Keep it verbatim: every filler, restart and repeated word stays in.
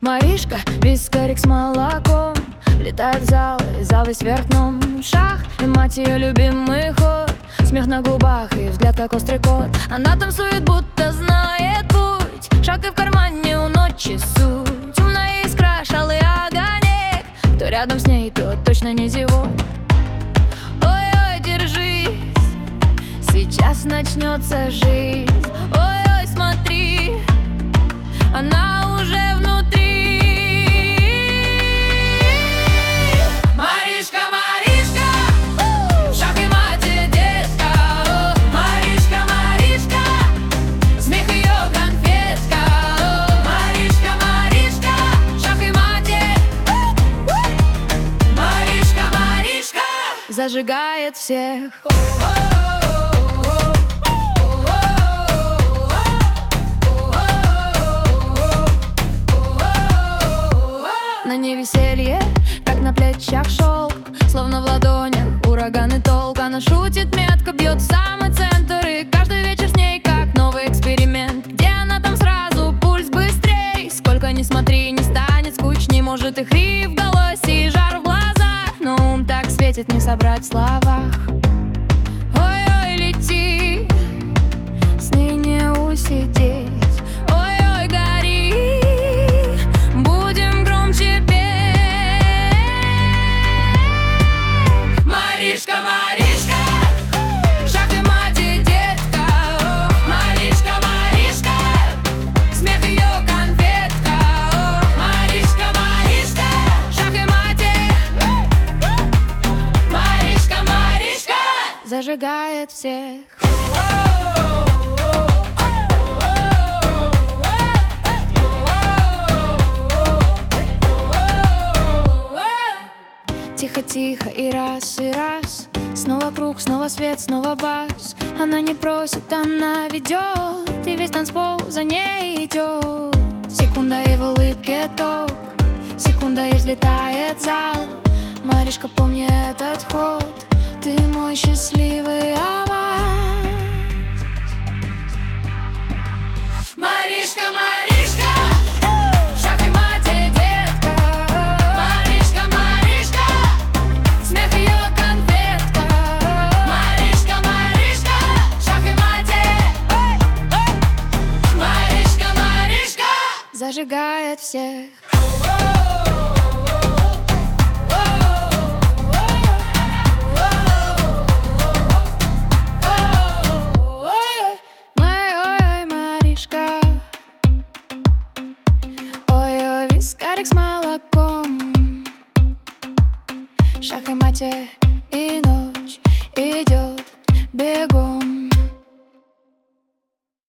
Маришка, вискарик с молоком, летает в зал, и зал весь вверх дном. Шах, и мать ее любимый ход, смех на губах и взгляд как острый кот. Она танцует, будто знает путь, шаг и в кармане у ночи суть. Умная искра, шалый огонек, кто рядом с ней, тот точно не зевок. Ой-ой, держись, сейчас начнется жизнь. Ой-ой, смотри, она уже внутри. Маришка, Маришка, шах и мать и детка. Маришка, Маришка, смех ее конфетка. Маришка, Маришка, шах и мать и... Маришка, Маришка зажигает всех. На ней веселье, как на плечах шелк, словно в ладонях ураган и толк. Она шутит метко, бьет в самый центр, и каждый вечер с ней как новый эксперимент. Где она, там сразу пульс быстрей. Сколько ни смотри, не станет скучней. Может и хрип в голосе, и жар в глазах, но ум так светит, не собрать в словах. Ой-ой, лети, с ней не усидеть. Ой-ой, гори, будем громче петь. Маришка, Маришка, шах и мать и детка. Маришка, Маришка, смех ее конфетка. Маришка, Маришка, шах и мать и... Маришка, Маришка зажигает всех. Тихо-тихо и раз, и раз, снова круг, снова свет, снова бас. Она не просит, она ведет, и весь танцпол за ней идет. Секунда и в улыбке топ, секунда и взлетает зал. Маришка, помни этот ход, ты мой счастливый аванс. Маришка, Маришка, шах и мать и детка. Маришка, Маришка, смех ее конфетка. Маришка, Маришка, шах и мать и... Маришка, Маришка зажигает всех. Вискарик с молоком, шах и мать, и ночь идет бегом.